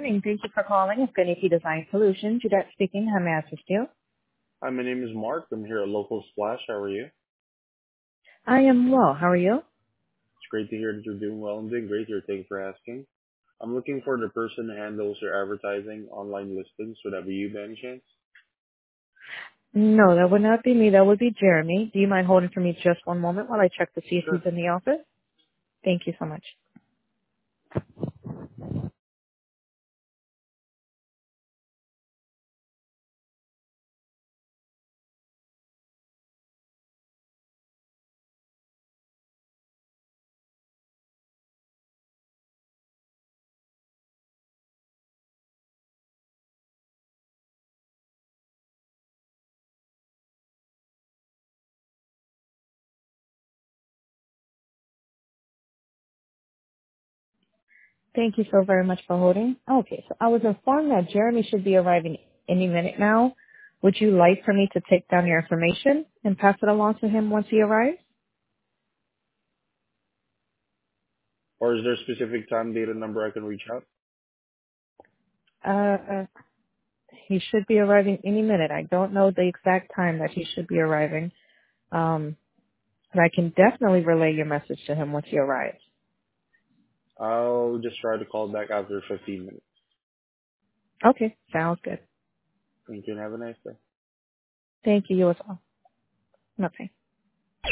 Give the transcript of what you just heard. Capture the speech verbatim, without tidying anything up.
morning. Thank you for calling Infinity Design Solutions. Juliet speaking. How may I assist you? Hi, my name is Mark. I'm here at Local Splash. How are you? I am well. How are you? It's great to hear that you're doing well. I'm doing great here. Thank you for asking. I'm looking for the person who handles your advertising online listings. Would that be you by any chance? No, that would not be me. That would be Jeremy. Do you mind holding for me just one moment while I check to see if he's Sure. in the office? Thank you so much. Thank you so very much for holding. Okay, so I was informed that Jeremy should be arriving any minute now. Would you like for me to take down your information and pass it along to him once he arrives? Or is there a specific time, date, and number I can reach out? Uh, he should be arriving any minute. I don't know the exact time that he should be arriving. Um, but I can definitely relay your message to him once he arrives. I'll just try to call back after fifteen minutes. Okay, sounds good. Thank you and have a nice day. Thank you. You as well. Okay.